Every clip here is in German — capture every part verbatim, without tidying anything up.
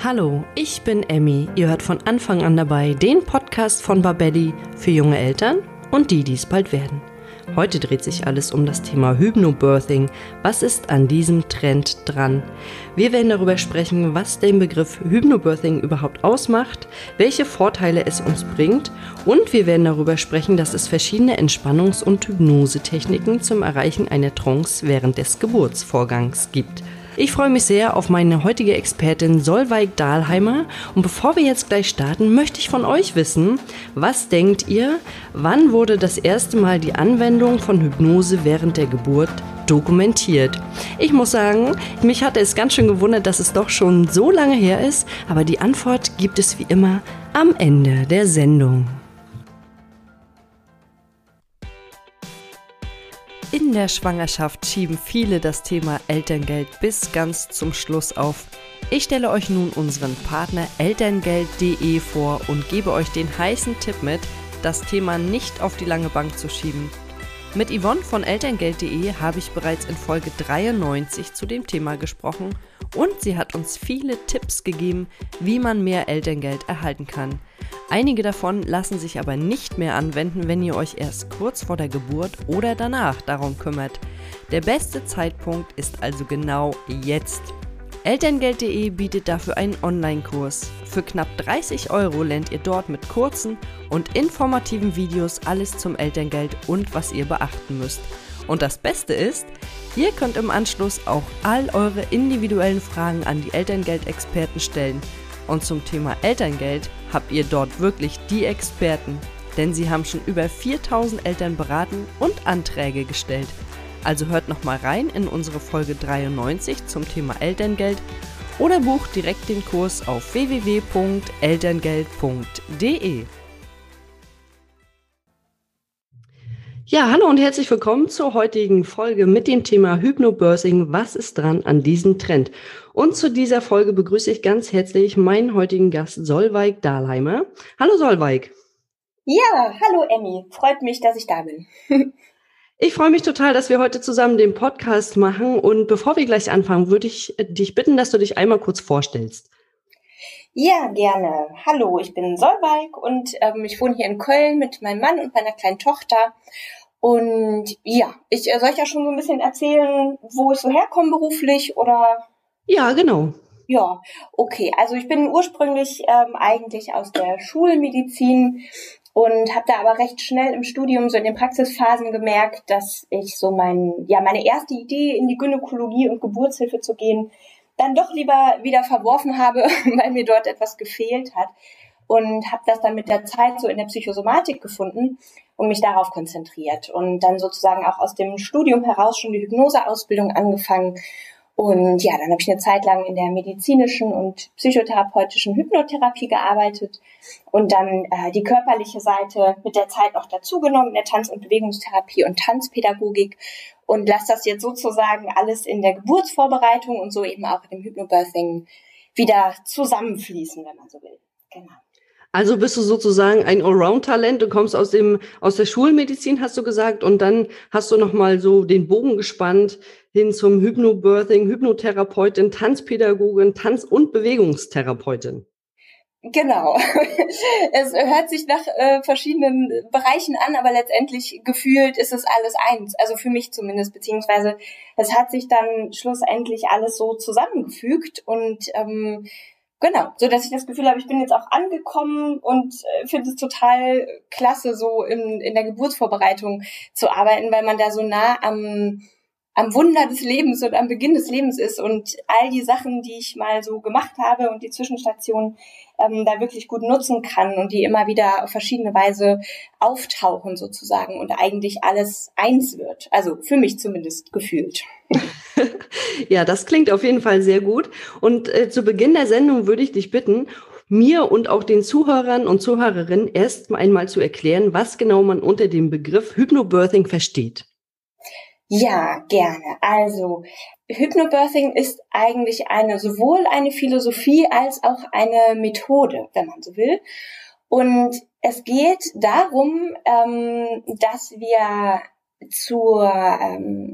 Hallo, ich bin Emmy. Ihr hört von Anfang an dabei den Podcast von Babelli für junge Eltern und die, die es bald werden. Heute dreht sich alles um das Thema Hypnobirthing. Was ist an diesem Trend dran? Wir werden darüber sprechen, was den Begriff Hypnobirthing überhaupt ausmacht, welche Vorteile es uns bringt und wir werden darüber sprechen, dass es verschiedene Entspannungs- und Hypnosetechniken zum Erreichen einer Trance während des Geburtsvorgangs gibt. Ich freue mich sehr auf meine heutige Expertin Solveig Dahlheimer und bevor wir jetzt gleich starten, möchte ich von euch wissen, was denkt ihr, wann wurde das erste Mal die Anwendung von Hypnose während der Geburt dokumentiert? Ich muss sagen, mich hatte es ganz schön gewundert, dass es doch schon so lange her ist, aber die Antwort gibt es wie immer am Ende der Sendung. In der Schwangerschaft schieben viele das Thema Elterngeld bis ganz zum Schluss auf. Ich stelle euch nun unseren Partner elterngeld punkt de vor und gebe euch den heißen Tipp mit, das Thema nicht auf die lange Bank zu schieben. Mit Yvonne von elterngeld punkt de habe ich bereits in Folge dreiundneunzig zu dem Thema gesprochen und sie hat uns viele Tipps gegeben, wie man mehr Elterngeld erhalten kann. Einige davon lassen sich aber nicht mehr anwenden, wenn ihr euch erst kurz vor der Geburt oder danach darum kümmert. Der beste Zeitpunkt ist also genau jetzt. elterngeld punkt de bietet dafür einen Online-Kurs. Für knapp dreißig Euro lernt ihr dort mit kurzen und informativen Videos alles zum Elterngeld und was ihr beachten müsst. Und das Beste ist, ihr könnt im Anschluss auch all eure individuellen Fragen an die Elterngeld-Experten stellen. Und zum Thema Elterngeld habt ihr dort wirklich die Experten, denn sie haben schon über viertausend Eltern beraten und Anträge gestellt. Also hört nochmal rein in unsere Folge dreiundneunzig zum Thema Elterngeld oder bucht direkt den Kurs auf w w w punkt elterngeld punkt de. Ja, hallo und herzlich willkommen zur heutigen Folge mit dem Thema Hypnobirthing. Was ist dran an diesem Trend? Und zu dieser Folge begrüße ich ganz herzlich meinen heutigen Gast Solveig Dahlheimer. Hallo Solveig. Ja, hallo Emmy. Freut mich, dass ich da bin. Ich freue mich total, dass wir heute zusammen den Podcast machen. Und bevor wir gleich anfangen, würde ich dich bitten, dass du dich einmal kurz vorstellst. Ja, gerne. Hallo, ich bin Solveig und ähm, ich wohne hier in Köln mit meinem Mann und meiner kleinen Tochter. Und ja, ich äh, soll ich ja schon so ein bisschen erzählen, wo ich so herkomme beruflich oder? Ja, genau. Ja, okay. Also ich bin ursprünglich ähm, eigentlich aus der Schulmedizin und habe da aber recht schnell im Studium so in den Praxisphasen gemerkt, dass ich so mein, ja, meine erste Idee in die Gynäkologie und Geburtshilfe zu gehen dann doch lieber wieder verworfen habe, weil mir dort etwas gefehlt hat und habe das dann mit der Zeit so in der Psychosomatik gefunden und mich darauf konzentriert und dann sozusagen auch aus dem Studium heraus schon die Hypnoseausbildung angefangen und ja, dann habe ich eine Zeit lang in der medizinischen und psychotherapeutischen Hypnotherapie gearbeitet und dann äh, die körperliche Seite mit der Zeit noch dazugenommen in der Tanz- und Bewegungstherapie und Tanzpädagogik und lasse das jetzt sozusagen alles in der Geburtsvorbereitung und so eben auch im Hypnobirthing wieder zusammenfließen, wenn man so will. Genau. Also bist du sozusagen ein Allround-Talent, du kommst aus dem aus der Schulmedizin, hast du gesagt, und dann hast du nochmal so den Bogen gespannt hin zum Hypnobirthing, Hypnotherapeutin, Tanzpädagogin, Tanz- und Bewegungstherapeutin. Genau. Es hört sich nach äh, verschiedenen Bereichen an, aber letztendlich gefühlt ist es alles eins. Also für mich zumindest, beziehungsweise es hat sich dann schlussendlich alles so zusammengefügt und ähm, genau, so dass ich das Gefühl habe, ich bin jetzt auch angekommen und äh, finde es total klasse, so in, in der Geburtsvorbereitung zu arbeiten, weil man da so nah am am Wunder des Lebens und am Beginn des Lebens ist und all die Sachen, die ich mal so gemacht habe und die Zwischenstationen ähm, da wirklich gut nutzen kann und die immer wieder auf verschiedene Weise auftauchen sozusagen und eigentlich alles eins wird. Also für mich zumindest gefühlt. Ja, das klingt auf jeden Fall sehr gut. Und äh, zu Beginn der Sendung würde ich dich bitten, mir und auch den Zuhörern und Zuhörerinnen erst einmal zu erklären, was genau man unter dem Begriff Hypnobirthing versteht. Ja, gerne. Also Hypnobirthing ist eigentlich eine sowohl eine Philosophie als auch eine Methode, wenn man so will. Und es geht darum, ähm, dass wir zur ähm,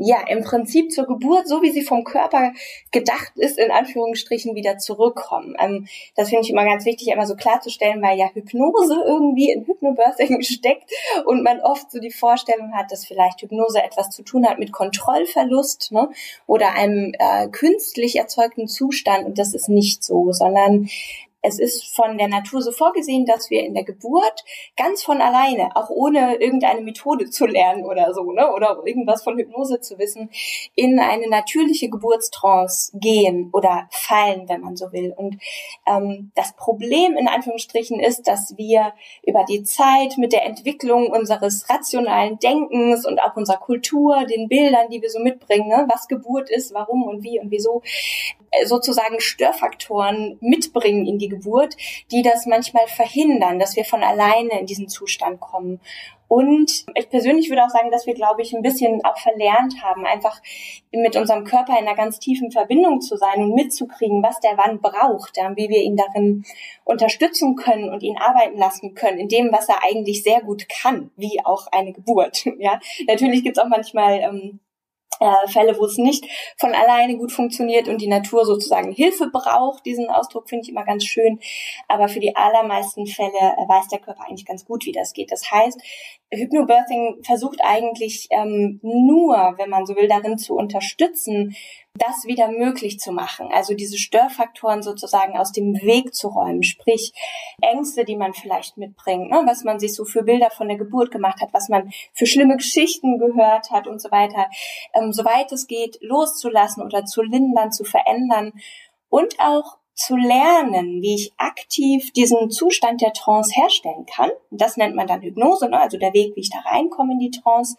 ja, im Prinzip zur Geburt, so wie sie vom Körper gedacht ist, in Anführungsstrichen wieder zurückkommen. Ähm, das finde ich immer ganz wichtig, immer so klarzustellen, weil ja Hypnose irgendwie in Hypnobirthing steckt und man oft so die Vorstellung hat, dass vielleicht Hypnose etwas zu tun hat mit Kontrollverlust, ne, oder einem äh, künstlich erzeugten Zustand, und das ist nicht so, sondern es ist von der Natur so vorgesehen, dass wir in der Geburt ganz von alleine, auch ohne irgendeine Methode zu lernen oder so, ne, oder irgendwas von Hypnose zu wissen, in eine natürliche Geburtstrance gehen oder fallen, wenn man so will. Und ähm, das Problem in Anführungsstrichen ist, dass wir über die Zeit mit der Entwicklung unseres rationalen Denkens und auch unserer Kultur, den Bildern, die wir so mitbringen, ne, was Geburt ist, warum und wie und wieso, sozusagen Störfaktoren mitbringen in die Geburt, die das manchmal verhindern, dass wir von alleine in diesen Zustand kommen. Und ich persönlich würde auch sagen, dass wir, glaube ich, ein bisschen auch verlernt haben, einfach mit unserem Körper in einer ganz tiefen Verbindung zu sein und mitzukriegen, was der wann braucht, ja, wie wir ihn darin unterstützen können und ihn arbeiten lassen können, in dem, was er eigentlich sehr gut kann, wie auch eine Geburt. Ja, natürlich gibt es auch manchmal ähm, Äh, Fälle, wo es nicht von alleine gut funktioniert und die Natur sozusagen Hilfe braucht. Diesen Ausdruck finde ich immer ganz schön. Aber für die allermeisten Fälle äh, weiß der Körper eigentlich ganz gut, wie das geht. Das heißt, Hypnobirthing versucht eigentlich ähm, nur, wenn man so will, darin zu unterstützen, das wieder möglich zu machen. Also diese Störfaktoren sozusagen aus dem Weg zu räumen. Sprich, Ängste, die man vielleicht mitbringt, ne, was man sich so für Bilder von der Geburt gemacht hat, was man für schlimme Geschichten gehört hat und so weiter. Ähm, soweit es geht, loszulassen oder zu lindern, zu verändern und auch zu lernen, wie ich aktiv diesen Zustand der Trance herstellen kann. Das nennt man dann Hypnose, ne? Also der Weg, wie ich da reinkomme in die Trance,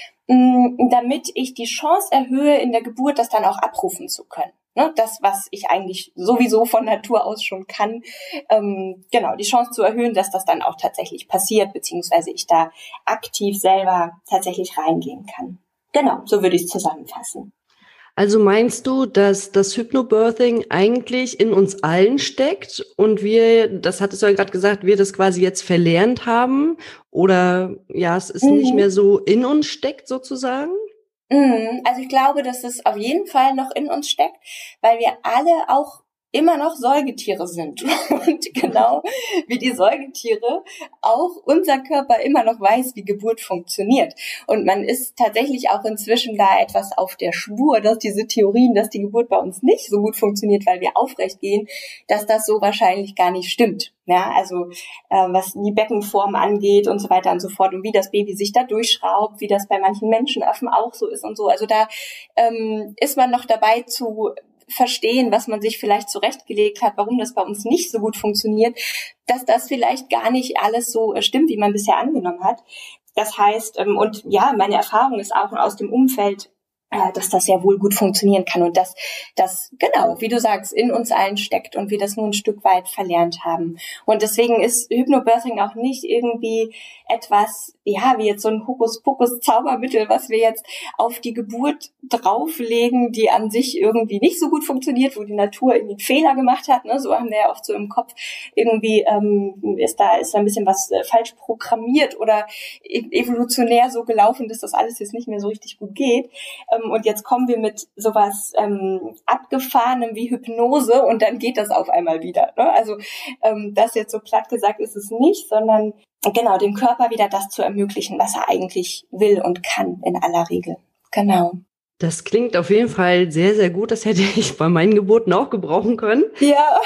damit ich die Chance erhöhe, in der Geburt das dann auch abrufen zu können. Ne? Das, was ich eigentlich sowieso von Natur aus schon kann, ähm, genau, die Chance zu erhöhen, dass das dann auch tatsächlich passiert, beziehungsweise ich da aktiv selber tatsächlich reingehen kann. Genau, so würde ich es zusammenfassen. Also meinst du, dass das Hypnobirthing eigentlich in uns allen steckt und wir, das hattest du ja gerade gesagt, wir das quasi jetzt verlernt haben oder ja, es ist mhm. nicht mehr so in uns steckt sozusagen? Mhm. Also ich glaube, dass es auf jeden Fall noch in uns steckt, weil wir alle auch immer noch Säugetiere sind. Und genau wie die Säugetiere auch unser Körper immer noch weiß, wie Geburt funktioniert. Und man ist tatsächlich auch inzwischen da etwas auf der Spur, dass diese Theorien, dass die Geburt bei uns nicht so gut funktioniert, weil wir aufrecht gehen, dass das so wahrscheinlich gar nicht stimmt. Ja, also äh, was die Beckenform angeht und so weiter und so fort und wie das Baby sich da durchschraubt, wie das bei manchen Menschenaffen auch so ist und so. Also da ähm, ist man noch dabei zu verstehen, was man sich vielleicht zurechtgelegt hat, warum das bei uns nicht so gut funktioniert, dass das vielleicht gar nicht alles so stimmt, wie man bisher angenommen hat. Das heißt, und ja, meine Erfahrung ist auch aus dem Umfeld, dass das sehr wohl gut funktionieren kann und dass das, genau, wie du sagst, in uns allen steckt und wir das nur ein Stück weit verlernt haben. Und deswegen ist Hypnobirthing auch nicht irgendwie etwas, ja, wie jetzt so ein Hokuspokus-Zaubermittel, was wir jetzt auf die Geburt drauflegen, die an sich irgendwie nicht so gut funktioniert, wo die Natur irgendwie einen Fehler gemacht hat, ne? So haben wir ja oft so im Kopf, irgendwie ähm, ist da ist da ein bisschen was äh, falsch programmiert oder e- evolutionär so gelaufen, dass das alles jetzt nicht mehr so richtig gut geht. Ähm, und jetzt kommen wir mit sowas ähm, Abgefahrenem wie Hypnose und dann geht das auf einmal wieder. Ne? Also ähm, das jetzt so platt gesagt ist es nicht, sondern genau dem Körper wieder das zu ermöglichen, was er eigentlich will und kann in aller Regel. Genau. Das klingt auf jeden Fall sehr, sehr gut. Das hätte ich bei meinen Geburten auch gebrauchen können. Ja.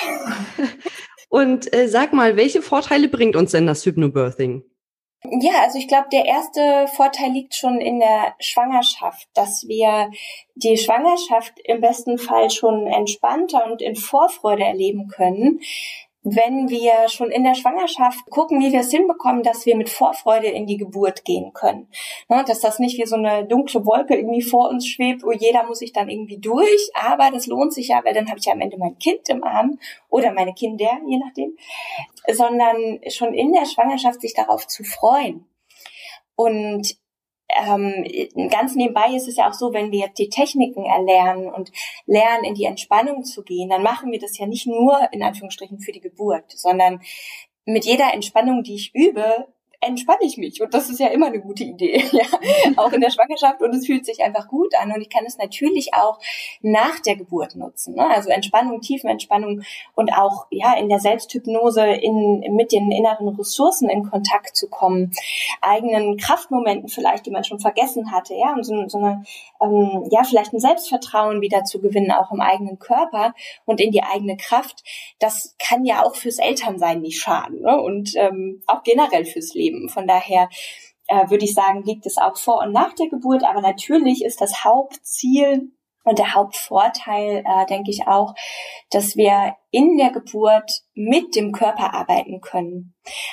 Und äh, sag mal, welche Vorteile bringt uns denn das Hypnobirthing? Ja, also ich glaube, der erste Vorteil liegt schon in der Schwangerschaft, dass wir die Schwangerschaft im besten Fall schon entspannter und in Vorfreude erleben können, wenn wir schon in der Schwangerschaft gucken, wie wir es hinbekommen, dass wir mit Vorfreude in die Geburt gehen können. Ne, dass das nicht wie so eine dunkle Wolke irgendwie vor uns schwebt, oh, jeder muss sich dann irgendwie durch, aber das lohnt sich ja, weil dann habe ich ja am Ende mein Kind im Arm oder meine Kinder, je nachdem, sondern schon in der Schwangerschaft sich darauf zu freuen. Und Ähm, ganz nebenbei ist es ja auch so, wenn wir jetzt die Techniken erlernen und lernen, in die Entspannung zu gehen, dann machen wir das ja nicht nur in Anführungsstrichen für die Geburt, sondern mit jeder Entspannung, die ich übe, entspanne ich mich. Und das ist ja immer eine gute Idee, ja, auch in der Schwangerschaft. Und es fühlt sich einfach gut an. Und ich kann es natürlich auch nach der Geburt nutzen, ne? Also Entspannung, Tiefenentspannung und auch ja in der Selbsthypnose in, mit den inneren Ressourcen in Kontakt zu kommen, eigenen Kraftmomenten vielleicht, die man schon vergessen hatte, ja, und so, so eine, ähm, ja, vielleicht ein Selbstvertrauen wieder zu gewinnen, auch im eigenen Körper und in die eigene Kraft. Das kann ja auch fürs Elternsein nicht schaden, ne? Und ähm, auch generell fürs Leben. Von daher äh, würde ich sagen, liegt es auch vor und nach der Geburt. Aber natürlich ist das Hauptziel und der Hauptvorteil, äh, denke ich auch, dass wir in der Geburt mit dem Körper arbeiten können.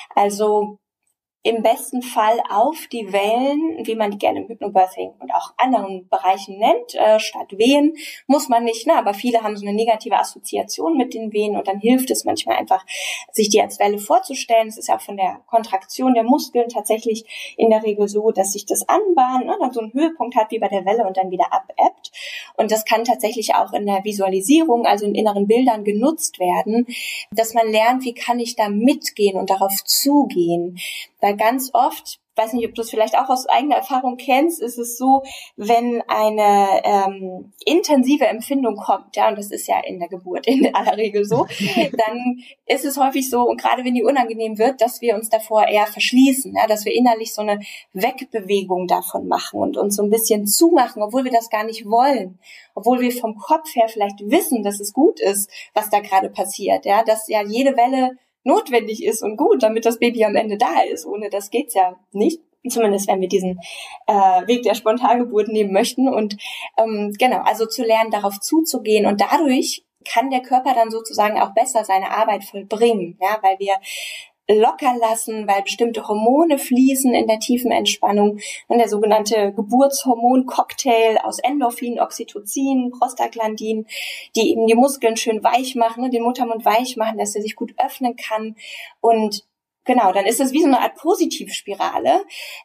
Also im besten Fall auf die Wellen, wie man die gerne im Hypnobirthing und auch anderen Bereichen nennt, äh, statt Wehen, muss man nicht, ne? Aber viele haben so eine negative Assoziation mit den Wehen und dann hilft es manchmal einfach, sich die als Welle vorzustellen. Es ist ja auch von der Kontraktion der Muskeln tatsächlich in der Regel so, dass sich das anbahnt, ne? Dann so einen Höhepunkt hat wie bei der Welle und dann wieder abebbt. Und das kann tatsächlich auch in der Visualisierung, also in inneren Bildern genutzt werden, dass man lernt, wie kann ich da mitgehen und darauf zugehen. Weil ganz oft, weiß nicht, ob du es vielleicht auch aus eigener Erfahrung kennst, ist es so, wenn eine ähm, intensive Empfindung kommt, ja, und das ist ja in der Geburt in aller Regel so, dann ist es häufig so, und gerade wenn die unangenehm wird, dass wir uns davor eher verschließen, ja, dass wir innerlich so eine Wegbewegung davon machen und uns so ein bisschen zumachen, obwohl wir das gar nicht wollen, obwohl wir vom Kopf her vielleicht wissen, dass es gut ist, was da gerade passiert, ja, dass ja jede Welle notwendig ist und gut, damit das Baby am Ende da ist. Ohne das geht's ja nicht. Zumindest wenn wir diesen äh, Weg der Spontangeburt nehmen möchten. Und ähm, genau, also zu lernen, darauf zuzugehen. Und dadurch kann der Körper dann sozusagen auch besser seine Arbeit vollbringen, ja, weil wir locker lassen, weil bestimmte Hormone fließen in der tiefen Entspannung und der sogenannte Geburtshormon-Cocktail aus Endorphin, Oxytocin, Prostaglandin, die eben die Muskeln schön weich machen, den Muttermund weich machen, dass er sich gut öffnen kann. Und genau, dann ist es wie so eine Art Positivspirale,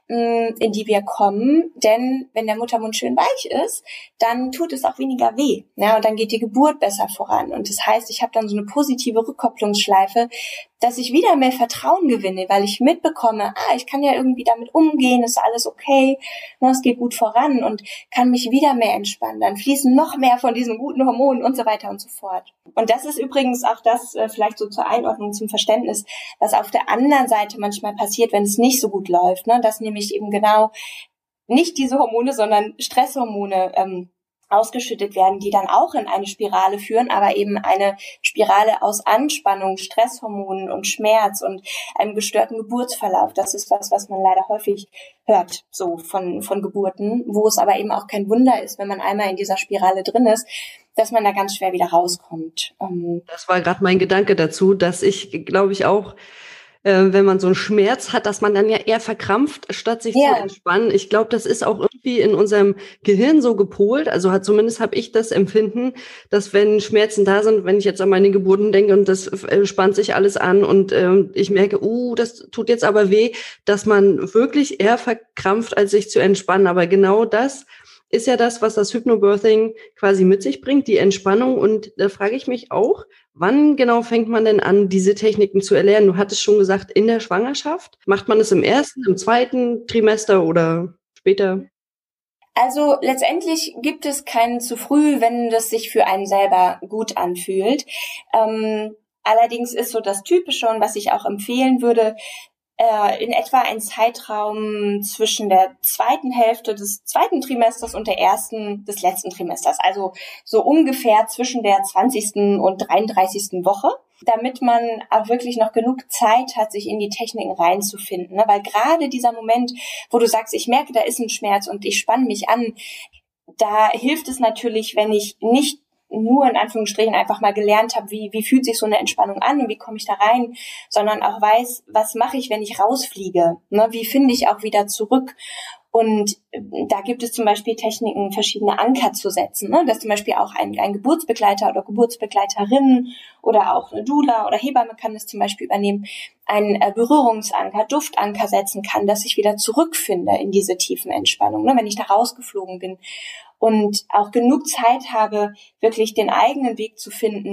in die wir kommen, denn wenn der Muttermund schön weich ist, dann tut es auch weniger weh, ja, und dann geht die Geburt besser voran. Und das heißt, ich habe dann so eine positive Rückkopplungsschleife, dass ich wieder mehr Vertrauen gewinne, weil ich mitbekomme, ah, ich kann ja irgendwie damit umgehen, ist alles okay, es geht gut voran und kann mich wieder mehr entspannen. Dann fließen noch mehr von diesen guten Hormonen und so weiter und so fort. Und das ist übrigens auch das, vielleicht so zur Einordnung, zum Verständnis, was auf der anderen Seite manchmal passiert, wenn es nicht so gut läuft, ne? Dass nämlich eben genau nicht diese Hormone, sondern Stresshormone ähm, ausgeschüttet werden, die dann auch in eine Spirale führen, aber eben eine Spirale aus Anspannung, Stresshormonen und Schmerz und einem gestörten Geburtsverlauf. Das ist was, was man leider häufig hört, so von, von Geburten, wo es aber eben auch kein Wunder ist, wenn man einmal in dieser Spirale drin ist, dass man da ganz schwer wieder rauskommt. Das war gerade mein Gedanke dazu, dass ich, glaube ich, auch Äh, wenn man so einen Schmerz hat, dass man dann ja eher verkrampft, statt sich ja. zu entspannen. Ich glaube, das ist auch irgendwie in unserem Gehirn so gepolt. Also hat zumindest habe ich das Empfinden, dass wenn Schmerzen da sind, wenn ich jetzt an meine Geburten denke und das äh, spannt sich alles an und äh, ich merke, uh, das tut jetzt aber weh, dass man wirklich eher verkrampft, als sich zu entspannen. Aber genau das ist ja das, was das Hypnobirthing quasi mit sich bringt, die Entspannung. Und da frage ich mich auch, wann genau fängt man denn an, diese Techniken zu erlernen? Du hattest schon gesagt, in der Schwangerschaft. Macht man es im ersten, im zweiten Trimester oder später? Also letztendlich gibt es keinen zu früh, wenn das sich für einen selber gut anfühlt. Ähm, allerdings ist so das Typische und was ich auch empfehlen würde, in etwa ein Zeitraum zwischen der zweiten Hälfte des zweiten Trimesters und der ersten des letzten Trimesters. Also so ungefähr zwischen der zwanzigsten und dreiunddreißigsten Woche, damit man auch wirklich noch genug Zeit hat, sich in die Techniken reinzufinden. Weil gerade dieser Moment, wo du sagst, ich merke, da ist ein Schmerz und ich spanne mich an, da hilft es natürlich, wenn ich nicht nur in Anführungsstrichen einfach mal gelernt habe, wie wie fühlt sich so eine Entspannung an und wie komme ich da rein, sondern auch weiß, was mache ich, wenn ich rausfliege, ne? Wie finde ich auch wieder zurück? Und da gibt es zum Beispiel Techniken, verschiedene Anker zu setzen, ne? Dass zum Beispiel auch ein, ein Geburtsbegleiter oder Geburtsbegleiterin oder auch eine Doula oder Hebamme kann das zum Beispiel übernehmen, einen Berührungsanker, Duftanker setzen kann, dass ich wieder zurückfinde in diese tiefen Entspannung, ne? Wenn ich da rausgeflogen bin. Und auch genug Zeit habe, wirklich den eigenen Weg zu finden,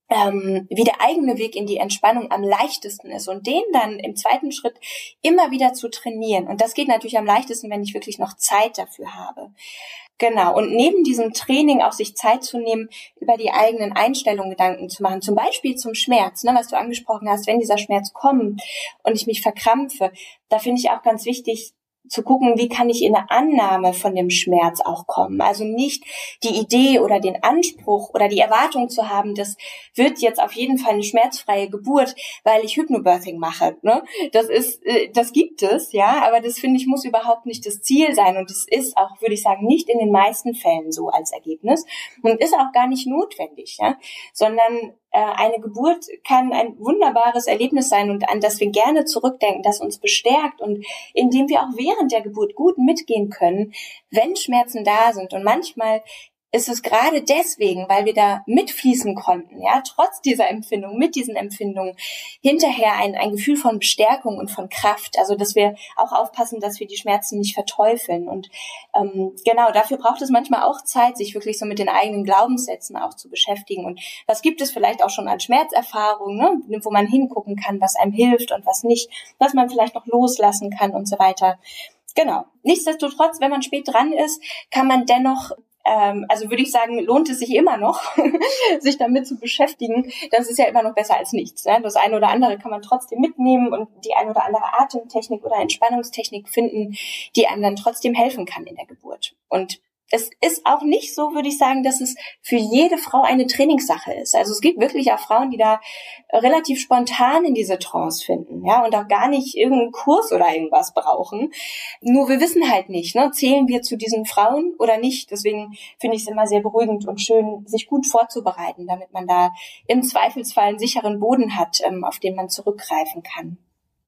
ähm, wie der eigene Weg in die Entspannung am leichtesten ist und den dann im zweiten Schritt immer wieder zu trainieren. Und das geht natürlich am leichtesten, wenn ich wirklich noch Zeit dafür habe. Genau. Und neben diesem Training auch sich Zeit zu nehmen, über die eigenen Einstellungen Gedanken zu machen. Zum Beispiel zum Schmerz, ne, was du angesprochen hast, wenn dieser Schmerz kommt und ich mich verkrampfe. Da finde ich auch ganz wichtig, zu gucken, wie kann ich in eine Annahme von dem Schmerz auch kommen. Also nicht die Idee oder den Anspruch oder die Erwartung zu haben, das wird jetzt auf jeden Fall eine schmerzfreie Geburt, weil ich Hypnobirthing mache. Ne? Das ist, das gibt es, ja, aber das finde ich muss überhaupt nicht das Ziel sein und es ist auch, würde ich sagen, nicht in den meisten Fällen so als Ergebnis und ist auch gar nicht notwendig, ja, sondern eine Geburt kann ein wunderbares Erlebnis sein und an das wir gerne zurückdenken, das uns bestärkt und in dem wir auch während der Geburt gut mitgehen können, wenn Schmerzen da sind. Und manchmal ist es gerade deswegen, weil wir da mitfließen konnten, ja, trotz dieser Empfindung, mit diesen Empfindungen, hinterher ein, ein Gefühl von Bestärkung und von Kraft, also dass wir auch aufpassen, dass wir die Schmerzen nicht verteufeln und ähm, genau, dafür braucht es manchmal auch Zeit, sich wirklich so mit den eigenen Glaubenssätzen auch zu beschäftigen und was gibt es vielleicht auch schon an Schmerzerfahrungen, ne, wo man hingucken kann, was einem hilft und was nicht, was man vielleicht noch loslassen kann und so weiter. Genau. Nichtsdestotrotz, wenn man spät dran ist, kann man dennoch also würde ich sagen, lohnt es sich immer noch, sich damit zu beschäftigen. Das ist ja immer noch besser als nichts. Ne? Das eine oder andere kann man trotzdem mitnehmen und die eine oder andere Atemtechnik oder Entspannungstechnik finden, die einem dann trotzdem helfen kann in der Geburt. Und es ist auch nicht so, würde ich sagen, dass es für jede Frau eine Trainingssache ist. Also es gibt wirklich auch Frauen, die da relativ spontan in diese Trance finden, ja, und auch gar nicht irgendeinen Kurs oder irgendwas brauchen. Nur wir wissen halt nicht, ne, zählen wir zu diesen Frauen oder nicht. Deswegen finde ich es immer sehr beruhigend und schön, sich gut vorzubereiten, damit man da im Zweifelsfall einen sicheren Boden hat, auf den man zurückgreifen kann.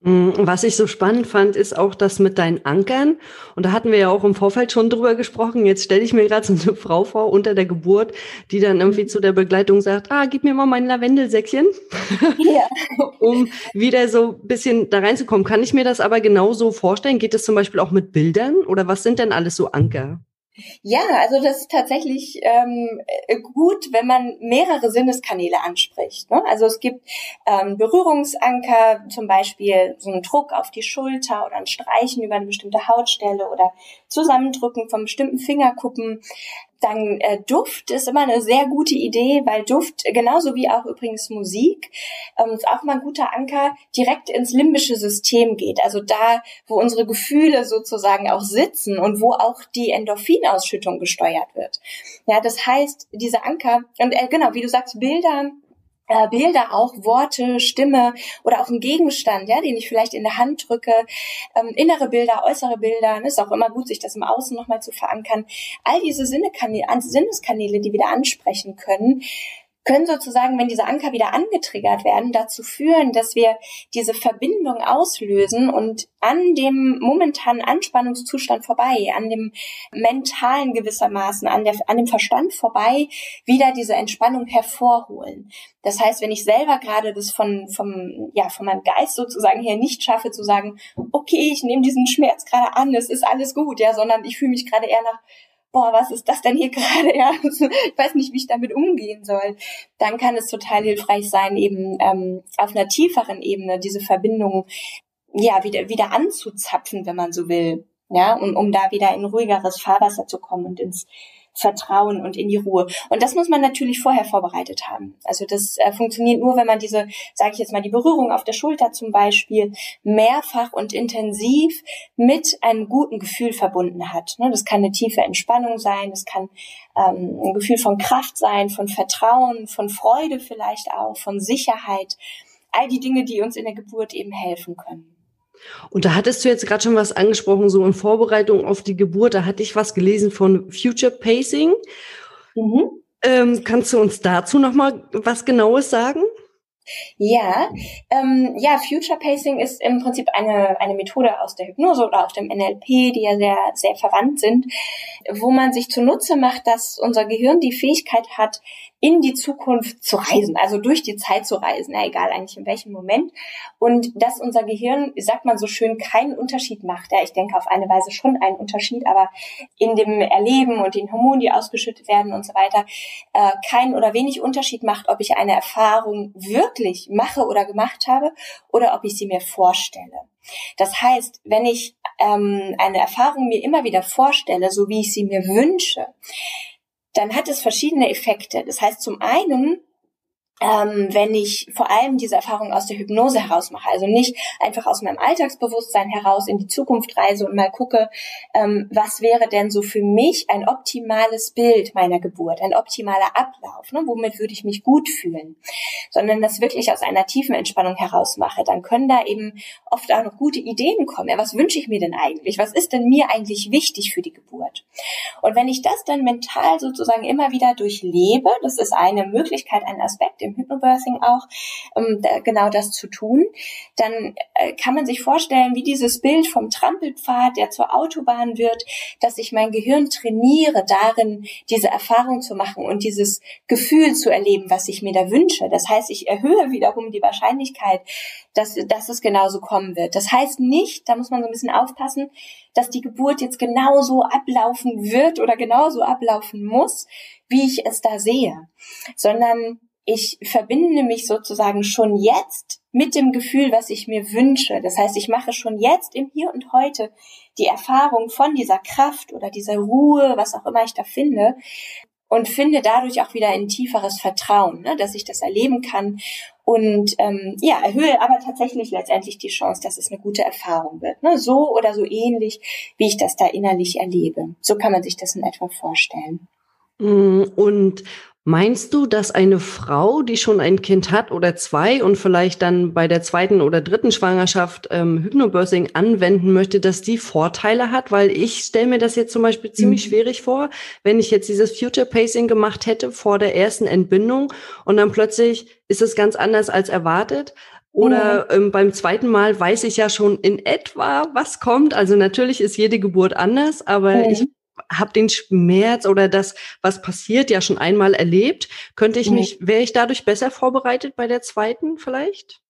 Was ich so spannend fand, ist auch das mit deinen Ankern. Und da hatten wir ja auch im Vorfeld schon drüber gesprochen. Jetzt stelle ich mir gerade so eine Frau vor unter der Geburt, die dann irgendwie zu der Begleitung sagt, ah, gib mir mal mein Lavendelsäckchen, ja. um wieder so ein bisschen da reinzukommen. Kann ich mir das aber genauso vorstellen? Geht das zum Beispiel auch mit Bildern? Oder was sind denn alles so Anker? Ja, also das ist tatsächlich ähm, gut, wenn man mehrere Sinneskanäle anspricht. Ne? Also es gibt ähm, Berührungsanker, zum Beispiel so einen Druck auf die Schulter oder ein Streichen über eine bestimmte Hautstelle oder Zusammendrücken von bestimmten Fingerkuppen. Dann äh, Duft ist immer eine sehr gute Idee, weil Duft, genauso wie auch übrigens Musik, ähm, ist auch mal ein guter Anker, direkt ins limbische System geht. Also da, wo unsere Gefühle sozusagen auch sitzen und wo auch die Endorphinausschüttung gesteuert wird. Ja, das heißt, diese Anker, und äh, genau, wie du sagst, Bilder, Äh, Bilder auch, Worte, Stimme oder auch ein Gegenstand, ja, den ich vielleicht in der Hand drücke, ähm, innere Bilder, äußere Bilder, ne, ist auch immer gut, sich das im Außen nochmal zu verankern. All diese Sinnekanäle, Sinneskanäle, die wir da ansprechen können, können sozusagen, wenn diese Anker wieder angetriggert werden, dazu führen, dass wir diese Verbindung auslösen und an dem momentanen Anspannungszustand vorbei, an dem mentalen gewissermaßen, an, der, an dem Verstand vorbei, wieder diese Entspannung hervorholen. Das heißt, wenn ich selber gerade das von, vom, ja, von meinem Geist sozusagen her nicht schaffe, zu sagen, okay, ich nehme diesen Schmerz gerade an, es ist alles gut, ja, sondern ich fühle mich gerade eher nach, boah, was ist das denn hier gerade? Ja, ich weiß nicht, wie ich damit umgehen soll. Dann kann es total hilfreich sein, eben ähm, auf einer tieferen Ebene diese Verbindung ja wieder wieder anzuzapfen, wenn man so will, ja, und um da wieder in ruhigeres Fahrwasser zu kommen und ins Vertrauen und in die Ruhe. Und das muss man natürlich vorher vorbereitet haben. Also das äh, funktioniert nur, wenn man diese, sage ich jetzt mal, die Berührung auf der Schulter zum Beispiel mehrfach und intensiv mit einem guten Gefühl verbunden hat. Ne? Das kann eine tiefe Entspannung sein, das kann ähm, ein Gefühl von Kraft sein, von Vertrauen, von Freude vielleicht auch, von Sicherheit. All die Dinge, die uns in der Geburt eben helfen können. Und da hattest du jetzt gerade schon was angesprochen, so in Vorbereitung auf die Geburt, da hatte ich was gelesen von Future Pacing. Mhm. Ähm, kannst du uns dazu nochmal was Genaues sagen? Ja, ähm, ja, Future Pacing ist im Prinzip eine eine Methode aus der Hypnose oder auch dem N L P, die ja sehr sehr verwandt sind, wo man sich zunutze macht, dass unser Gehirn die Fähigkeit hat, in die Zukunft zu reisen, also durch die Zeit zu reisen, na, egal eigentlich in welchem Moment. Und dass unser Gehirn, sagt man so schön, keinen Unterschied macht. Ja, ich denke auf eine Weise schon einen Unterschied, aber in dem Erleben und den Hormonen, die ausgeschüttet werden und so weiter, äh, keinen oder wenig Unterschied macht, ob ich eine Erfahrung wirklich mache oder gemacht habe oder ob ich sie mir vorstelle. Das heißt, wenn ich ähm, eine Erfahrung mir immer wieder vorstelle, so wie ich sie mir wünsche, dann hat es verschiedene Effekte. Das heißt, zum einen, ähm, wenn ich vor allem diese Erfahrung aus der Hypnose heraus mache, also nicht einfach aus meinem Alltagsbewusstsein heraus in die Zukunft reise und mal gucke, ähm, was wäre denn so für mich ein optimales Bild meiner Geburt, ein optimaler Ablauf, ne? Womit würde ich mich gut fühlen, sondern das wirklich aus einer tiefen Entspannung heraus mache, dann können da eben oft auch noch gute Ideen kommen. Ja, was wünsche ich mir denn eigentlich? Was ist denn mir eigentlich wichtig für die Geburt? Und wenn ich das dann mental sozusagen immer wieder durchlebe, das ist eine Möglichkeit, ein Aspekt im Hypnobirthing auch, um da genau das zu tun, dann äh, kann man sich vorstellen, wie dieses Bild vom Trampelpfad, der zur Autobahn wird, dass ich mein Gehirn trainiere, darin diese Erfahrung zu machen und dieses Gefühl zu erleben, was ich mir da wünsche. Das heißt, ich erhöhe wiederum die Wahrscheinlichkeit, dass, dass es genauso kommen wird. Das heißt nicht, da muss man so ein bisschen aufpassen, dass die Geburt jetzt genauso ablaufen wird oder genauso ablaufen muss, wie ich es da sehe, sondern ich verbinde mich sozusagen schon jetzt mit dem Gefühl, was ich mir wünsche. Das heißt, ich mache schon jetzt im Hier und Heute die Erfahrung von dieser Kraft oder dieser Ruhe, was auch immer ich da finde, und finde dadurch auch wieder ein tieferes Vertrauen, ne, dass ich das erleben kann und ähm, ja, erhöhe aber tatsächlich letztendlich die Chance, dass es eine gute Erfahrung wird. Ne, so oder so ähnlich, wie ich das da innerlich erlebe. So kann man sich das in etwa vorstellen. Und meinst du, dass eine Frau, die schon ein Kind hat oder zwei und vielleicht dann bei der zweiten oder dritten Schwangerschaft ähm, Hypnobirthing anwenden möchte, dass die Vorteile hat? Weil ich stelle mir das jetzt zum Beispiel ziemlich mhm. schwierig vor, wenn ich jetzt dieses Future Pacing gemacht hätte vor der ersten Entbindung und dann plötzlich ist es ganz anders als erwartet. Oder mhm. ähm, beim zweiten Mal weiß ich ja schon in etwa, was kommt. Also natürlich ist jede Geburt anders, aber mhm. ich habe den Schmerz oder das, was passiert, ja schon einmal erlebt. Könnte ich mich, wäre ich dadurch besser vorbereitet bei der zweiten vielleicht?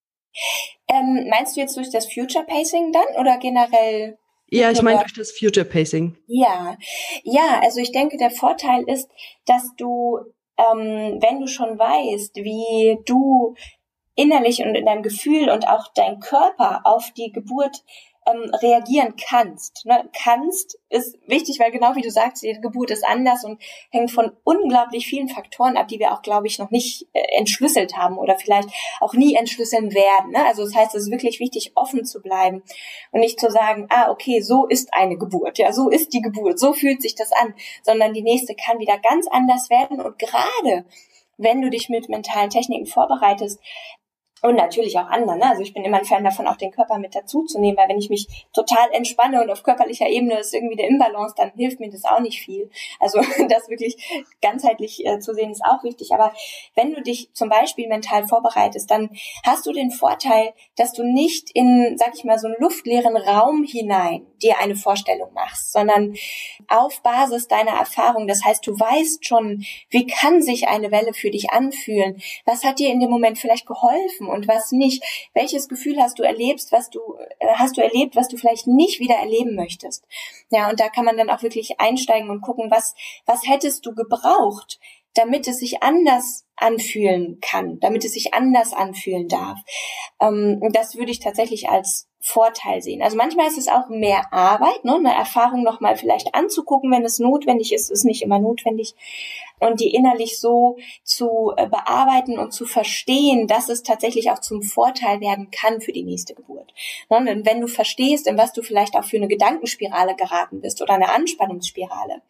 Ähm, meinst du jetzt durch das Future Pacing dann oder generell? Ja, ich meine durch das Future Pacing. Ja, ja, also ich denke, der Vorteil ist, dass du, ähm, wenn du schon weißt, wie du innerlich und in deinem Gefühl und auch dein Körper auf die Geburt Ähm, reagieren kannst. Ne? Kannst ist wichtig, weil genau wie du sagst, die Geburt ist anders und hängt von unglaublich vielen Faktoren ab, die wir auch, glaube ich, noch nicht äh, entschlüsselt haben oder vielleicht auch nie entschlüsseln werden. Ne? Also das heißt, es ist wirklich wichtig, offen zu bleiben und nicht zu sagen, ah, okay, so ist eine Geburt, ja, so ist die Geburt, so fühlt sich das an, sondern die nächste kann wieder ganz anders werden und gerade wenn du dich mit mentalen Techniken vorbereitest, und natürlich auch anderen, ne? Also ich bin immer ein Fan davon, auch den Körper mit dazu zu nehmen, weil wenn ich mich total entspanne und auf körperlicher Ebene ist irgendwie der Imbalance, dann hilft mir das auch nicht viel. Also das wirklich ganzheitlich äh, zu sehen, ist auch wichtig. Aber wenn du dich zum Beispiel mental vorbereitest, dann hast du den Vorteil, dass du nicht in, sag ich mal, so einen luftleeren Raum hinein dir eine Vorstellung machst, sondern auf Basis deiner Erfahrung. Das heißt, du weißt schon, wie kann sich eine Welle für dich anfühlen? Was hat dir in dem Moment vielleicht geholfen? Und was nicht? Welches Gefühl hast du erlebst, was du äh, hast du erlebt, was du vielleicht nicht wieder erleben möchtest? Ja, und da kann man dann auch wirklich einsteigen und gucken, was was hättest du gebraucht, damit es sich anders anfühlen kann, damit es sich anders anfühlen darf. Ähm, das würde ich tatsächlich als Vorteil sehen. Also manchmal ist es auch mehr Arbeit, ne, eine Erfahrung nochmal vielleicht anzugucken, wenn es notwendig ist, ist nicht immer notwendig. Und die innerlich so zu äh, bearbeiten und zu verstehen, dass es tatsächlich auch zum Vorteil werden kann für die nächste Geburt. Ne, denn wenn du verstehst, in was du vielleicht auch für eine Gedankenspirale geraten bist oder eine Anspannungsspirale,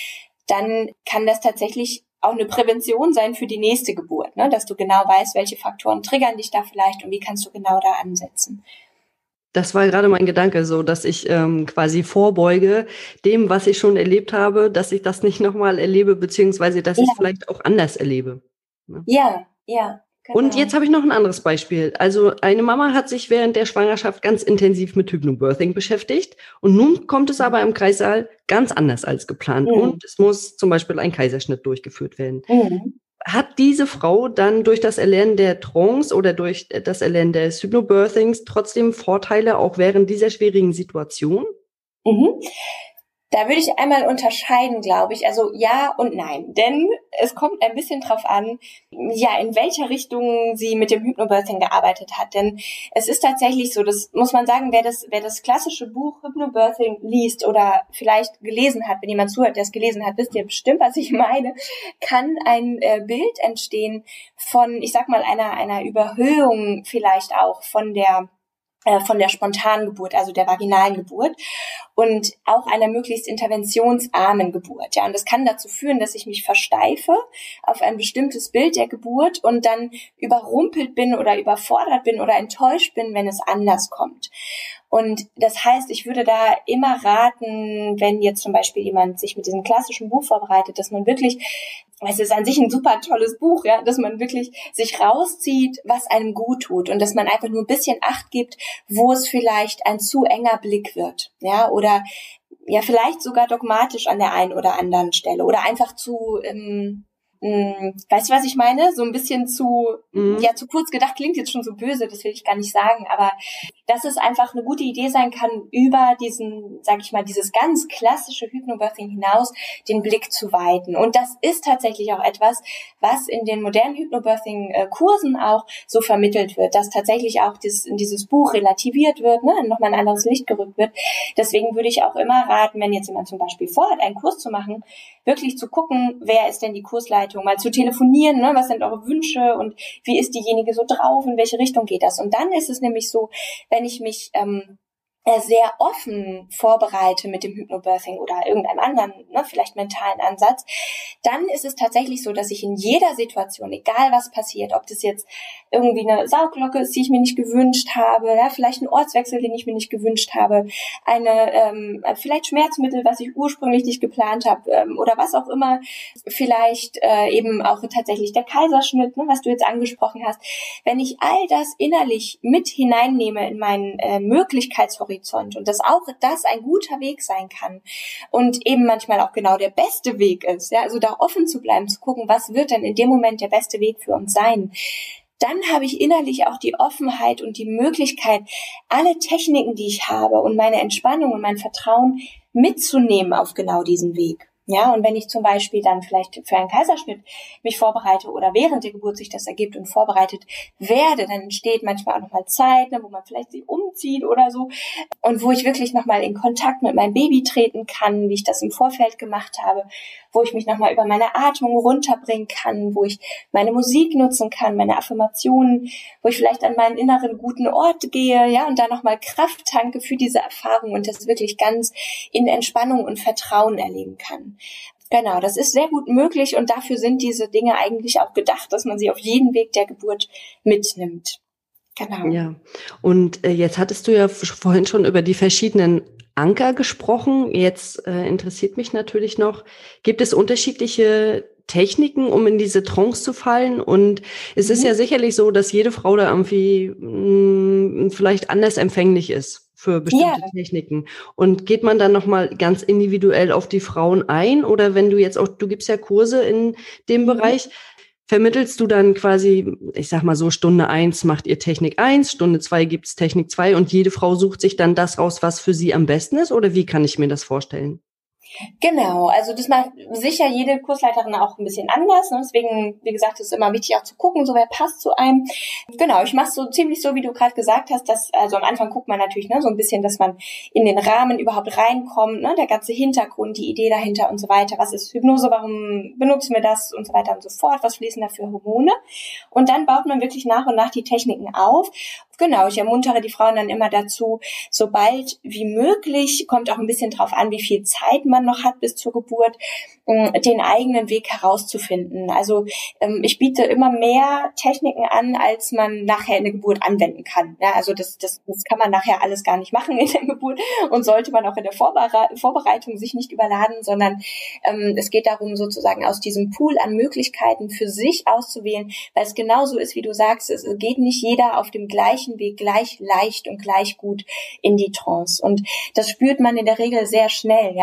dann kann das tatsächlich auch eine Prävention sein für die nächste Geburt, ne, dass du genau weißt, welche Faktoren triggern dich da vielleicht und wie kannst du genau da ansetzen. Das war gerade mein Gedanke, so dass ich ähm, quasi vorbeuge dem, was ich schon erlebt habe, dass ich das nicht nochmal erlebe, beziehungsweise dass ja. ich es vielleicht auch anders erlebe. Ne? Ja, ja. Genau. Und jetzt habe ich noch ein anderes Beispiel. Also eine Mama hat sich während der Schwangerschaft ganz intensiv mit Hypnobirthing beschäftigt und nun kommt es aber im Kreissaal ganz anders als geplant mhm. und es muss zum Beispiel ein Kaiserschnitt durchgeführt werden. Mhm. hat diese Frau dann durch das Erlernen der Trance oder durch das Erlernen des Hypnobirthings trotzdem Vorteile auch während dieser schwierigen Situation? Mhm. Da würde ich einmal unterscheiden, glaube ich. Also ja und nein. Denn es kommt ein bisschen drauf an, ja, in welcher Richtung sie mit dem Hypnobirthing gearbeitet hat. Denn es ist tatsächlich so, das muss man sagen, wer das, wer das klassische Buch Hypnobirthing liest oder vielleicht gelesen hat, wenn jemand zuhört, der es gelesen hat, wisst ihr bestimmt, was ich meine, kann ein äh, Bild entstehen von, ich sag mal, einer, einer Überhöhung vielleicht auch von der von der spontanen Geburt, also der vaginalen Geburt und auch einer möglichst interventionsarmen Geburt. Ja, und das kann dazu führen, dass ich mich versteife auf ein bestimmtes Bild der Geburt und dann überrumpelt bin oder überfordert bin oder enttäuscht bin, wenn es anders kommt. Und das heißt, ich würde da immer raten, wenn jetzt zum Beispiel jemand sich mit diesem klassischen Buch vorbereitet, dass man wirklich, es ist an sich ein super tolles Buch, ja, dass man wirklich sich rauszieht, was einem gut tut und dass man einfach nur ein bisschen Acht gibt, wo es vielleicht ein zu enger Blick wird, ja, oder ja, vielleicht sogar dogmatisch an der einen oder anderen Stelle oder einfach zu, ähm, mh, weißt du, was ich meine? So ein bisschen zu, mhm. ja, zu kurz gedacht, klingt jetzt schon so böse, das will ich gar nicht sagen, aber dass es einfach eine gute Idee sein kann, über diesen, sag ich mal, dieses ganz klassische Hypnobirthing hinaus den Blick zu weiten. Und das ist tatsächlich auch etwas, was in den modernen Hypnobirthing-Kursen auch so vermittelt wird, dass tatsächlich auch dieses, in dieses Buch relativiert wird, ne, nochmal ein anderes Licht gerückt wird. Deswegen würde ich auch immer raten, wenn jetzt jemand zum Beispiel vorhat, einen Kurs zu machen, wirklich zu gucken, wer ist denn die Kursleitung, mal zu telefonieren, ne, was sind eure Wünsche und wie ist diejenige so drauf, in welche Richtung geht das. Und dann ist es nämlich so, wenn ich mich ähm, sehr offen vorbereite mit dem Hypnobirthing oder irgendeinem anderen, ne, vielleicht mentalen Ansatz, dann ist es tatsächlich so, dass ich in jeder Situation, egal was passiert, ob das jetzt irgendwie eine Sauglocke ist, die ich mir nicht gewünscht habe, ja, vielleicht ein Ortswechsel, den ich mir nicht gewünscht habe, eine ähm, vielleicht Schmerzmittel, was ich ursprünglich nicht geplant habe ähm, oder was auch immer, vielleicht äh, eben auch tatsächlich der Kaiserschnitt, ne, was du jetzt angesprochen hast. Wenn ich all das innerlich mit hineinnehme in meinen äh, Möglichkeitshorizont und dass auch das ein guter Weg sein kann und eben manchmal auch genau der beste Weg ist, ja, also da offen zu bleiben, zu gucken, was wird denn in dem Moment der beste Weg für uns sein, dann habe ich innerlich auch die Offenheit und die Möglichkeit, alle Techniken, die ich habe und meine Entspannung und mein Vertrauen mitzunehmen auf genau diesen Weg. Ja, und wenn ich zum Beispiel dann vielleicht für einen Kaiserschnitt mich vorbereite oder während der Geburt sich das ergibt und vorbereitet werde, dann entsteht manchmal auch nochmal Zeit, ne, wo man vielleicht sich umzieht oder so und wo ich wirklich nochmal in Kontakt mit meinem Baby treten kann, wie ich das im Vorfeld gemacht habe, wo ich mich nochmal über meine Atmung runterbringen kann, wo ich meine Musik nutzen kann, meine Affirmationen, wo ich vielleicht an meinen inneren guten Ort gehe, ja, und da nochmal Kraft tanke für diese Erfahrung und das wirklich ganz in Entspannung und Vertrauen erleben kann. Genau, das ist sehr gut möglich und dafür sind diese Dinge eigentlich auch gedacht, dass man sie auf jeden Weg der Geburt mitnimmt. Genau. Ja, und äh, jetzt hattest du ja vorhin schon über die verschiedenen Anker gesprochen. Jetzt äh, interessiert mich natürlich noch, gibt es unterschiedliche Techniken, um in diese Trance zu fallen? Und es mhm. ist ja sicherlich so, dass jede Frau da irgendwie mh, vielleicht anders empfänglich ist für bestimmte ja. Techniken. Und geht man dann nochmal ganz individuell auf die Frauen ein? Oder wenn du jetzt auch, du gibst ja Kurse in dem mhm. Bereich, vermittelst du dann quasi, ich sag mal so, Stunde eins macht ihr Technik eins, Stunde zwei gibt's Technik zwei und jede Frau sucht sich dann das raus, was für sie am besten ist? Oder wie kann ich mir das vorstellen? Genau, also das macht sicher jede Kursleiterin auch ein bisschen anders. Ne? Deswegen, wie gesagt, ist immer wichtig auch zu gucken, so wer passt zu einem. Genau, ich mache es so ziemlich so, wie du gerade gesagt hast, dass also am Anfang guckt man natürlich ne, so ein bisschen, dass man in den Rahmen überhaupt reinkommt, ne? Der ganze Hintergrund, die Idee dahinter und so weiter. Was ist Hypnose, warum benutzen wir das und so weiter und so fort, was fließen da für Hormone? Und dann baut man wirklich nach und nach die Techniken auf. Genau, ich ermuntere die Frauen dann immer dazu, sobald wie möglich, kommt auch ein bisschen drauf an, wie viel Zeit man noch hat bis zur Geburt, den eigenen Weg herauszufinden. Also ich biete immer mehr Techniken an, als man nachher in der Geburt anwenden kann. Ja, also das, das, das kann man nachher alles gar nicht machen in der Geburt und sollte man auch in der Vorbereitung sich nicht überladen, sondern ähm, es geht darum, sozusagen aus diesem Pool an Möglichkeiten für sich auszuwählen, weil es genauso ist, wie du sagst, es geht nicht jeder auf dem gleichen Weg gleich leicht und gleich gut in die Trance. Und das spürt man in der Regel sehr schnell, ja, wo man das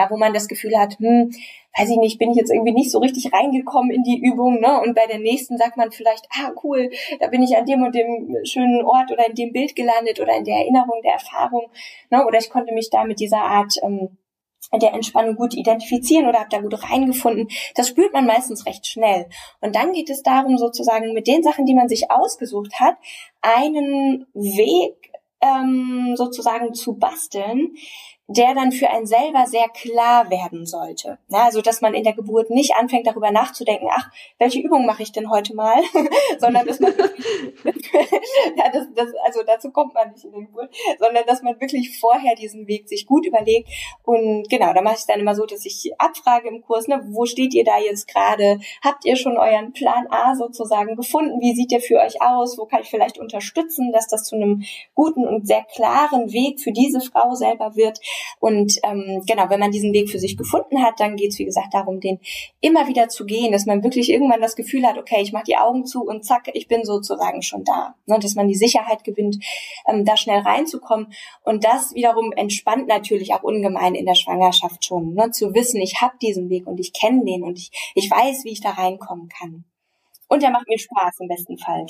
das Gefühl hat, hm, weiß ich nicht, bin ich jetzt irgendwie nicht so richtig reingekommen in die Übung, ne? Und bei der nächsten sagt man vielleicht, ah, cool, da bin ich an dem und dem schönen Ort oder in dem Bild gelandet oder in der Erinnerung, der Erfahrung, ne? Oder ich konnte mich da mit dieser Art ähm, der Entspannung gut identifizieren oder habe da gut reingefunden. Das spürt man meistens recht schnell. Und dann geht es darum, sozusagen mit den Sachen, die man sich ausgesucht hat, einen Weg ähm, sozusagen zu basteln, der dann für einen selber sehr klar werden sollte. Ja, also, dass man in der Geburt nicht anfängt, darüber nachzudenken, ach, welche Übung mache ich denn heute mal? Sondern, dass man wirklich, ja, das, das, also dazu kommt man nicht in der Geburt, sondern, dass man wirklich vorher diesen Weg sich gut überlegt. Und genau, da mache ich dann immer so, dass ich abfrage im Kurs, ne, wo steht ihr da jetzt gerade? Habt ihr schon euren Plan A sozusagen gefunden? Wie sieht der für euch aus? Wo kann ich vielleicht unterstützen, dass das zu einem guten und sehr klaren Weg für diese Frau selber wird? Und ähm, genau, wenn man diesen Weg für sich gefunden hat, dann geht es, wie gesagt, darum, den immer wieder zu gehen, dass man wirklich irgendwann das Gefühl hat, okay, ich mache die Augen zu und zack, ich bin sozusagen schon da. Ne? Dass man die Sicherheit gewinnt, ähm, da schnell reinzukommen. Und das wiederum entspannt natürlich auch ungemein in der Schwangerschaft schon, ne? Zu wissen, ich habe diesen Weg und ich kenne den und ich, ich weiß, wie ich da reinkommen kann. Und der macht mir Spaß im besten Fall.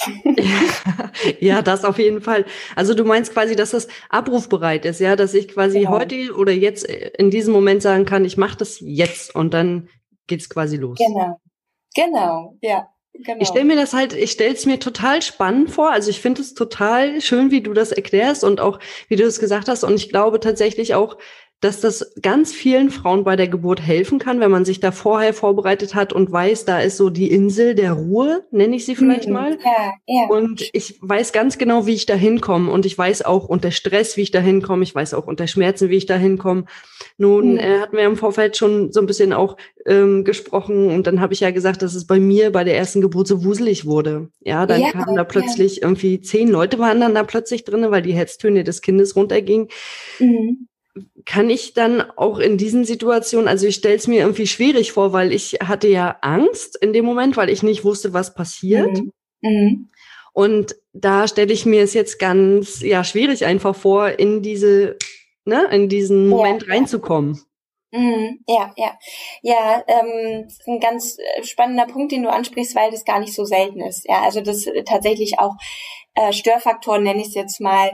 Ja, das auf jeden Fall. Also du meinst quasi, dass das abrufbereit ist, ja, dass ich quasi genau. heute oder jetzt in diesem Moment sagen kann, ich mache das jetzt und dann geht's quasi los. Genau, genau, ja. Genau. Ich stelle mir das halt, ich stelle es mir total spannend vor. Also ich finde es total schön, wie du das erklärst und auch, wie du es gesagt hast. Und ich glaube tatsächlich auch, dass das ganz vielen Frauen bei der Geburt helfen kann, wenn man sich da vorher vorbereitet hat und weiß, da ist so die Insel der Ruhe, nenne ich sie vielleicht mal. Ja, ja. Und ich weiß ganz genau, wie ich da hinkomme. Und ich weiß auch unter Stress, wie ich da hinkomme. Ich weiß auch unter Schmerzen, wie ich da hinkomme. Nun mhm. äh, hatten wir im Vorfeld schon so ein bisschen auch ähm, gesprochen. Und dann habe ich ja gesagt, dass es bei mir bei der ersten Geburt so wuselig wurde. Ja, dann ja, kamen da plötzlich ja. irgendwie zehn Leute waren dann da plötzlich drin, weil die Herztöne des Kindes runtergingen. Mhm. Kann ich dann auch in diesen Situationen, also ich stelle es mir irgendwie schwierig vor, weil ich hatte ja Angst in dem Moment, weil ich nicht wusste, was passiert. Mhm. Mhm. Und da stelle ich mir es jetzt ganz ja schwierig einfach vor, in diese, ne, in diesen Moment ja, reinzukommen. Mhm, ja, ja, ja, ähm, das ist ein ganz spannender Punkt, den du ansprichst, weil das gar nicht so selten ist. Ja, also das tatsächlich auch äh, Störfaktoren, nenne ich es jetzt mal,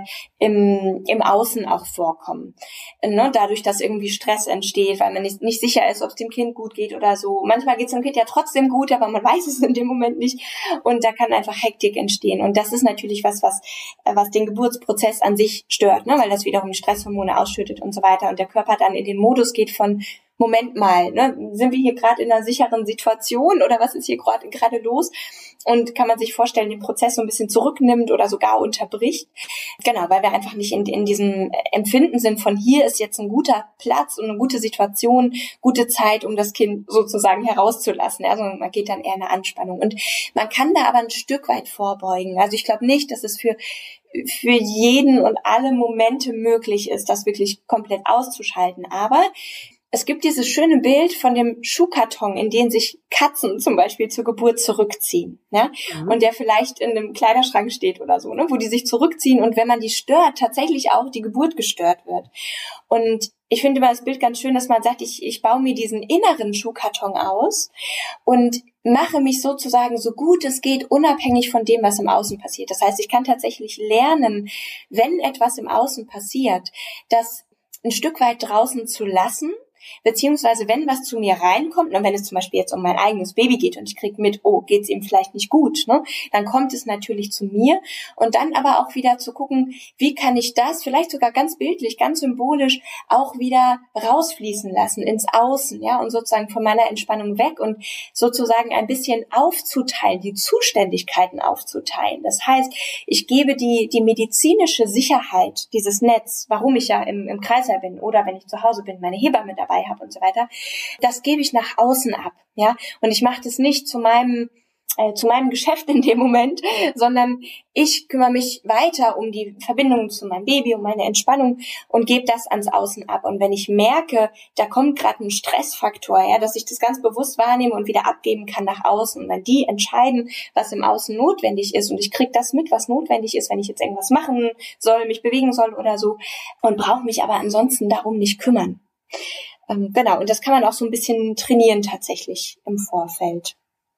im im Außen auch vorkommen. Ne? Dadurch, dass irgendwie Stress entsteht, weil man nicht, nicht sicher ist, ob es dem Kind gut geht oder so. Manchmal geht es dem Kind ja trotzdem gut, aber man weiß es in dem Moment nicht. Und da kann einfach Hektik entstehen. Und das ist natürlich was, was was den Geburtsprozess an sich stört, ne? Weil das wiederum Stresshormone ausschüttet und so weiter. Und der Körper dann in den Modus geht von Moment mal, ne, sind wir hier gerade in einer sicheren Situation oder was ist hier gerade gerade los? Und kann man sich vorstellen, den Prozess so ein bisschen zurücknimmt oder sogar unterbricht. Genau, weil wir einfach nicht in, in diesem Empfinden sind von hier ist jetzt ein guter Platz und eine gute Situation, gute Zeit, um das Kind sozusagen herauszulassen. Also man geht dann eher in eine Anspannung. Und man kann da aber ein Stück weit vorbeugen. Also ich glaube nicht, dass es für für jeden und alle Momente möglich ist, das wirklich komplett auszuschalten. Aber es gibt dieses schöne Bild von dem Schuhkarton, in den sich Katzen zum Beispiel zur Geburt zurückziehen, ne? Mhm. Und der vielleicht in einem Kleiderschrank steht oder so, ne? Wo die sich zurückziehen und wenn man die stört, tatsächlich auch die Geburt gestört wird. Und ich finde immer das Bild ganz schön, dass man sagt, ich, ich baue mir diesen inneren Schuhkarton aus und mache mich sozusagen so gut es geht unabhängig von dem, was im Außen passiert. Das heißt, ich kann tatsächlich lernen, wenn etwas im Außen passiert, das ein Stück weit draußen zu lassen, beziehungsweise wenn was zu mir reinkommt, und wenn es zum Beispiel jetzt um mein eigenes Baby geht und ich kriege mit, oh, geht's ihm vielleicht nicht gut, ne, dann kommt es natürlich zu mir und dann aber auch wieder zu gucken, wie kann ich das vielleicht sogar ganz bildlich, ganz symbolisch auch wieder rausfließen lassen ins Außen, ja, und sozusagen von meiner Entspannung weg und sozusagen ein bisschen aufzuteilen, die Zuständigkeiten aufzuteilen. Das heißt, ich gebe die die medizinische Sicherheit, dieses Netz, warum ich ja im, im Kreißsaal bin oder wenn ich zu Hause bin, meine Hebamme dabei habe und so weiter, das gebe ich nach außen ab, ja, und ich mache das nicht zu meinem äh, zu meinem Geschäft in dem Moment, sondern ich kümmere mich weiter um die Verbindung zu meinem Baby, um meine Entspannung und gebe das ans Außen ab. Und wenn ich merke, da kommt gerade ein Stressfaktor, ja, dass ich das ganz bewusst wahrnehme und wieder abgeben kann nach außen, und dann die entscheiden, was im Außen notwendig ist und ich kriege das mit, was notwendig ist, wenn ich jetzt irgendwas machen soll, mich bewegen soll oder so und brauche mich aber ansonsten darum nicht kümmern. Ähm, genau, und das kann man auch so ein bisschen trainieren tatsächlich im Vorfeld.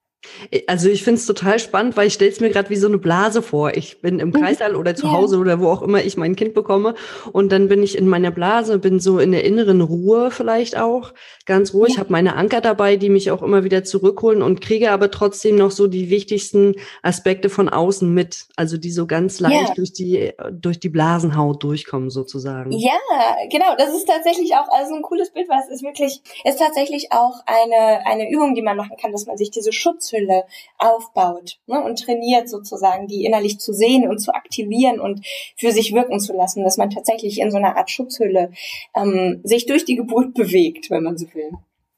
Also ich finde es total spannend, weil ich stelle es mir gerade wie so eine Blase vor. Ich bin im Kreissaal oder zu Ja. Hause oder wo auch immer ich mein Kind bekomme und dann bin ich in meiner Blase, bin so in der inneren Ruhe vielleicht auch, ganz ruhig, Ja. habe meine Anker dabei, die mich auch immer wieder zurückholen und kriege aber trotzdem noch so die wichtigsten Aspekte von außen mit, also die so ganz leicht Ja. durch die durch die Blasenhaut durchkommen sozusagen. Ja, genau, das ist tatsächlich auch also ein cooles Bild, weil es ist wirklich, ist tatsächlich auch eine eine Übung, die man machen kann, dass man sich diese Schutzhülle aufbaut, ne, und trainiert sozusagen, die innerlich zu sehen und zu aktivieren und für sich wirken zu lassen, dass man tatsächlich in so einer Art Schutzhülle ähm, sich durch die Geburt bewegt, wenn man so will.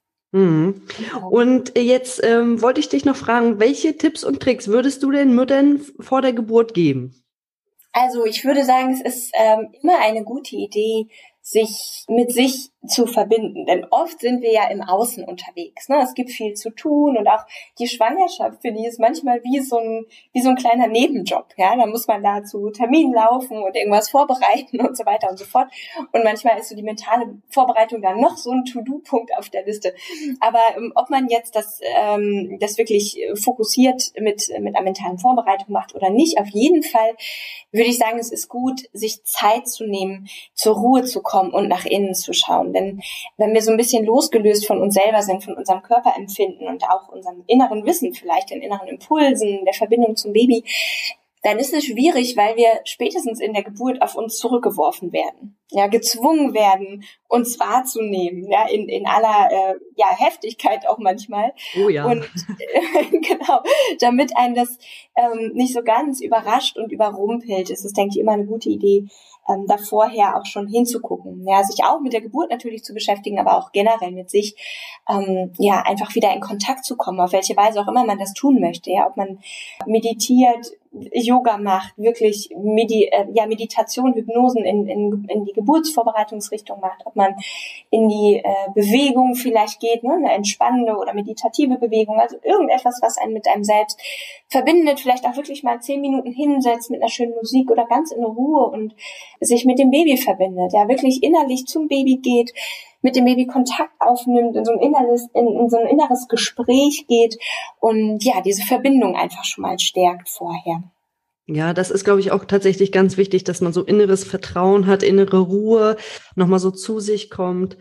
Mhm. Und jetzt ähm, wollte ich dich noch fragen, welche Tipps und Tricks würdest du den Müttern vor der Geburt geben? Also ich würde sagen, es ist ähm, immer eine gute Idee, sich mit sich zu verbinden. Denn oft sind wir ja im Außen unterwegs. Ne? Es gibt viel zu tun und auch die Schwangerschaft, finde ich, ist manchmal wie so ein wie so ein kleiner Nebenjob. Ja, da muss man da zu Terminen laufen und irgendwas vorbereiten und so weiter und so fort. Und manchmal ist so die mentale Vorbereitung dann noch so ein To-Do-Punkt auf der Liste. Aber ähm, ob man jetzt das ähm, das wirklich fokussiert mit mit einer mentalen Vorbereitung macht oder nicht, auf jeden Fall würde ich sagen, es ist gut, sich Zeit zu nehmen, zur Ruhe zu kommen und nach innen zu schauen. Denn wenn wir so ein bisschen losgelöst von uns selber sind, von unserem Körperempfinden und auch unserem inneren Wissen, vielleicht den inneren Impulsen, der Verbindung zum Baby, dann ist es schwierig, weil wir spätestens in der Geburt auf uns zurückgeworfen werden, ja, gezwungen werden, uns wahrzunehmen, ja, in in aller äh, ja Heftigkeit auch manchmal. Oh ja. Und äh, genau, damit einen das ähm, nicht so ganz überrascht und überrumpelt, ist es, denke ich, immer eine gute Idee, ähm, da vorher auch schon hinzugucken, ja, sich auch mit der Geburt natürlich zu beschäftigen, aber auch generell mit sich, ähm, ja, einfach wieder in Kontakt zu kommen, auf welche Weise auch immer man das tun möchte, ja, ob man meditiert, Yoga macht, wirklich Medi- äh, ja, Meditation, Hypnosen in, in, in die Geburtsvorbereitungsrichtung macht, ob man in die äh, Bewegung vielleicht geht, ne, eine entspannende oder meditative Bewegung, also irgendetwas, was einen mit einem selbst verbindet, vielleicht auch wirklich mal zehn Minuten hinsetzt mit einer schönen Musik oder ganz in Ruhe und sich mit dem Baby verbindet, ja, wirklich innerlich zum Baby geht, mit dem Baby Kontakt aufnimmt, in so ein inneres, in, in so ein inneres Gespräch geht und ja, diese Verbindung einfach schon mal stärkt vorher. Ja, das ist, glaube ich, auch tatsächlich ganz wichtig, dass man so inneres Vertrauen hat, innere Ruhe, nochmal so zu sich kommt.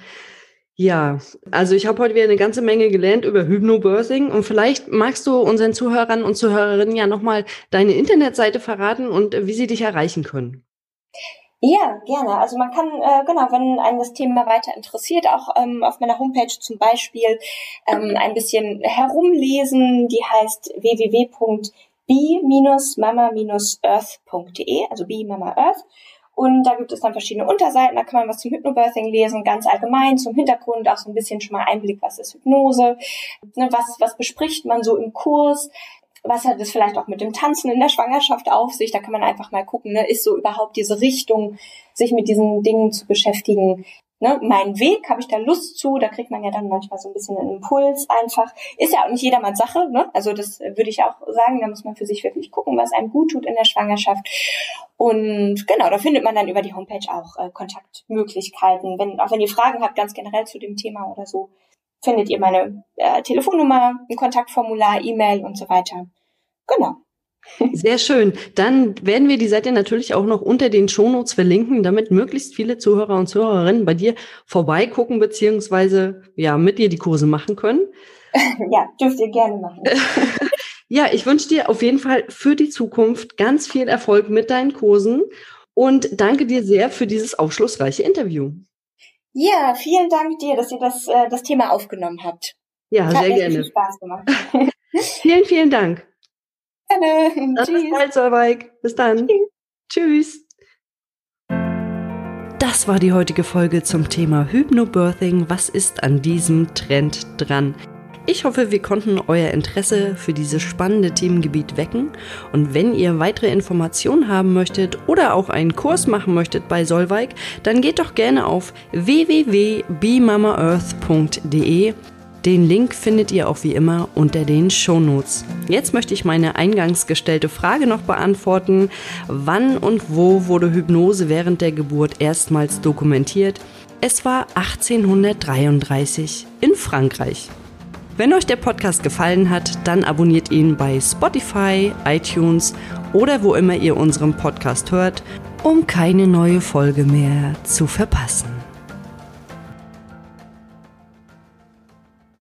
Ja, also ich habe heute wieder eine ganze Menge gelernt über Hypnobirthing und vielleicht magst du unseren Zuhörern und Zuhörerinnen ja nochmal deine Internetseite verraten und wie sie dich erreichen können. Ja, gerne. Also man kann, äh, genau, wenn einen das Thema weiter interessiert, auch ähm, auf meiner Homepage zum Beispiel ähm, ein bisschen herumlesen. Die heißt w w w punkt b mama earth punkt d e, also Be Mama Earth. Und da gibt es dann verschiedene Unterseiten, da kann man was zum Hypnobirthing lesen, ganz allgemein zum Hintergrund, auch so ein bisschen schon mal Einblick, was ist Hypnose, ne, was, was bespricht man so im Kurs. Was hat es vielleicht auch mit dem Tanzen in der Schwangerschaft auf sich? Da kann man einfach mal gucken, ne, ist so überhaupt diese Richtung, sich mit diesen Dingen zu beschäftigen, ne, mein Weg, habe ich da Lust zu? Da kriegt man ja dann manchmal so ein bisschen einen Impuls einfach. Ist ja auch nicht jedermanns Sache, ne? Also das würde ich auch sagen, da muss man für sich wirklich gucken, was einem gut tut in der Schwangerschaft. Und genau, da findet man dann über die Homepage auch äh, Kontaktmöglichkeiten. Wenn, auch wenn ihr Fragen habt, ganz generell zu dem Thema oder so, findet ihr meine äh, Telefonnummer, ein Kontaktformular, E-Mail und so weiter. Genau. Sehr schön. Dann werden wir die Seite natürlich auch noch unter den Shownotes verlinken, damit möglichst viele Zuhörer und Zuhörerinnen bei dir vorbeigucken beziehungsweise ja mit dir die Kurse machen können. Ja, dürft ihr gerne machen. Ja, ich wünsche dir auf jeden Fall für die Zukunft ganz viel Erfolg mit deinen Kursen und danke dir sehr für dieses aufschlussreiche Interview. Ja, vielen Dank dir, dass ihr das, äh, das Thema aufgenommen habt. Ja, Hat sehr echt gerne. Viel Spaß gemacht. Vielen, vielen Dank. Gerne. Bis bald, Solveig. Bis dann. Tschüss. Tschüss. Das war die heutige Folge zum Thema Hypnobirthing. Was ist an diesem Trend dran? Ich hoffe, wir konnten euer Interesse für dieses spannende Themengebiet wecken. Und wenn ihr weitere Informationen haben möchtet oder auch einen Kurs machen möchtet bei Solveig, dann geht doch gerne auf w w w punkt be mama earth punkt d e. Den Link findet ihr auch wie immer unter den Shownotes. Jetzt möchte ich meine eingangs gestellte Frage noch beantworten. Wann und wo wurde Hypnose während der Geburt erstmals dokumentiert? Es war achtzehnhundertdreiunddreißig in Frankreich. Wenn euch der Podcast gefallen hat, dann abonniert ihn bei Spotify, iTunes oder wo immer ihr unseren Podcast hört, um keine neue Folge mehr zu verpassen.